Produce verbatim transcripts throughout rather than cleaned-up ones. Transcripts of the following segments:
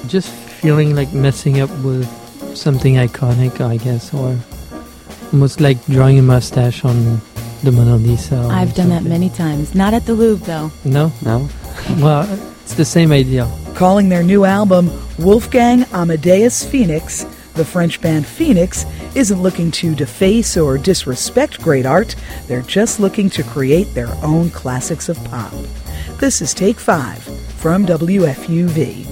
just feeling like messing up with something iconic, I guess, or almost like drawing a mustache on the Mona Lisa. I've done that many times. Not at the Louvre, though. No? No? Well, it's the same idea. Calling their new album Wolfgang Amadeus Phoenix, the French band Phoenix isn't looking to deface or disrespect great art. They're just looking to create their own classics of pop. This is Take Five from W F U V.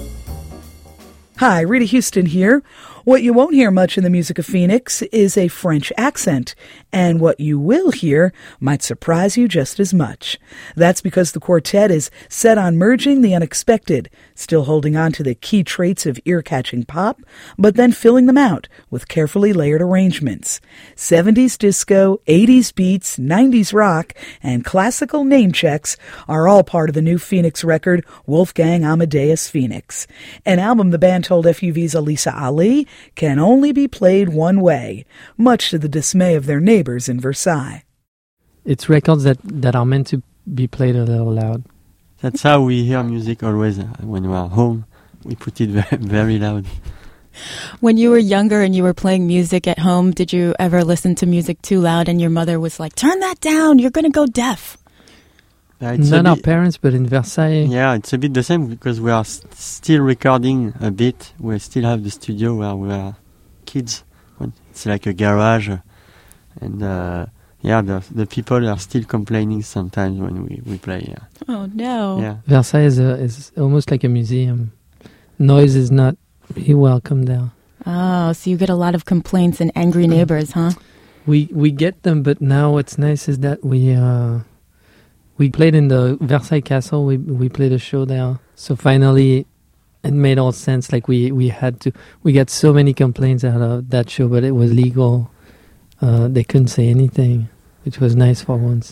Hi, Rita Houston here. What you won't hear much in the music of Phoenix is a French accent, and what you will hear might surprise you just as much. That's because the quartet is set on merging the unexpected, still holding on to the key traits of ear-catching pop, but then filling them out with carefully layered arrangements. seventies disco, eighties beats, nineties rock, and classical name checks are all part of the new Phoenix record, Wolfgang Amadeus Phoenix, an album the band told F U V's Elisa Ali can only be played one way, much to the dismay of their neighbors in Versailles. It's records that, that are meant to be played a little loud. That's how we hear music always. Uh, when we are home, we put it very, very loud. When you were younger and you were playing music at home, did you ever listen to music too loud and your mother was like, turn that down, you're going to go deaf? Uh, it's Not a our bit, parents, but in Versailles. Yeah, it's a bit the same because we are st- still recording a bit. We still have the studio where we are kids. It's like a garage. And uh, yeah, the the people are still complaining sometimes when we, we play. Yeah. Oh, no. Yeah. Versailles is, a, is almost like a museum. Noise is not really welcome there. Oh, so you get a lot of complaints and angry neighbors, huh? We we get them, but now what's nice is that we uh, we played in the Versailles Castle. We we played a show there, so finally it made all sense. Like we, we had to. We got so many complaints out of that show, but it was legal. Uh, they couldn't say anything, which was nice for once.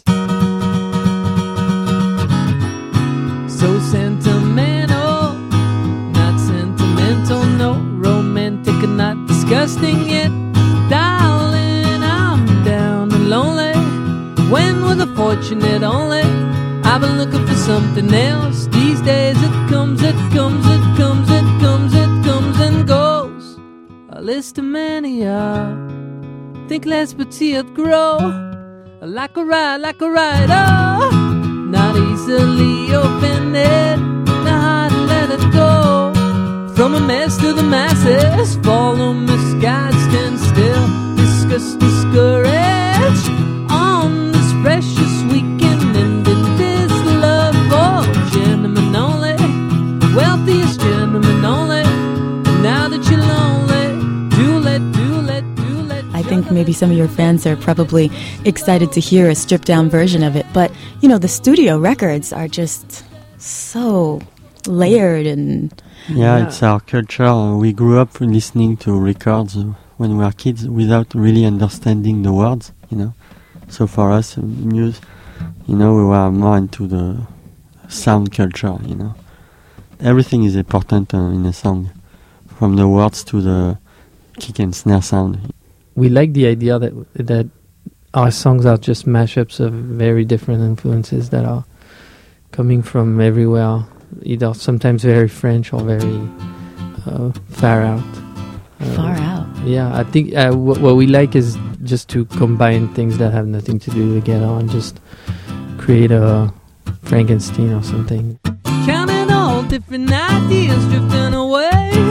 So sentimental, not sentimental, no romantic, and not disgusting yet, darling. I'm down and lonely. When was I fortunate only? I've been looking for something else. These days it comes, it comes, it comes, it comes, it comes and goes. A list of mania. Think less but see it grow. Like a ride, like a ride, oh. Not easily offended. Now hard to let it go. From a mess to the masses. Follow misguided, stand still. Discuss, discouraged. On this precious weekend, and in this love for gentlemen only, wealthiest gentlemen only. And now that you're lonely, do let, do let, do let. I think maybe some of your fans are probably excited to hear a stripped down version of it, but you know, the studio records are just so layered and Yeah, yeah. It's our culture. We grew up listening to records when we were kids without really understanding the words, you know. So for us, music, you know, we were more into the sound culture, you know. Everything is important uh, in a song, from the words to the kick and snare sound. We like the idea that that our songs are just mashups of very different influences that are coming from everywhere, either sometimes very French or very uh, far out. Uh, far out. Yeah, I think uh, w- what we like is just to combine things that have nothing to do together and just create a Frankenstein or something. Counting all different ideas drifting away.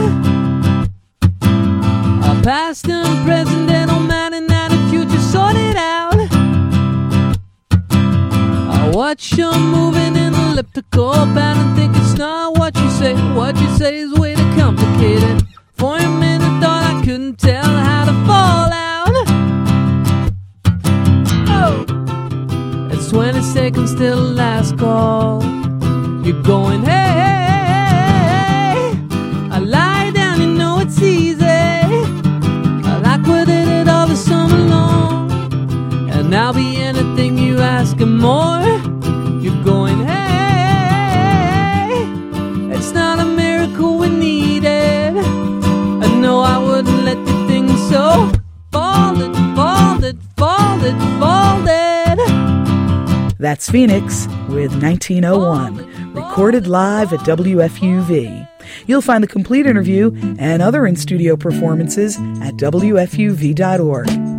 Our past and present, they don't matter now, the future sorted out. I watch you moving in elliptical pattern, think it's not what you say. What you say is way too complicated. For a minute thought I couldn't tell how to fall out. Oh, it's twenty seconds till the last call. You're going, hey, hey, hey, hey. I lie down, you know it's easy. I like what I did all the summer long, and I'll be anything you ask and more. You're going, hey, hey, hey. It's not a miracle we needed. No, I wouldn't let the thing so folded, folded, folded, folded. That's Phoenix with nineteen oh one, recorded live at W F U V. You'll find the complete interview and other in-studio performances at W F U V dot org.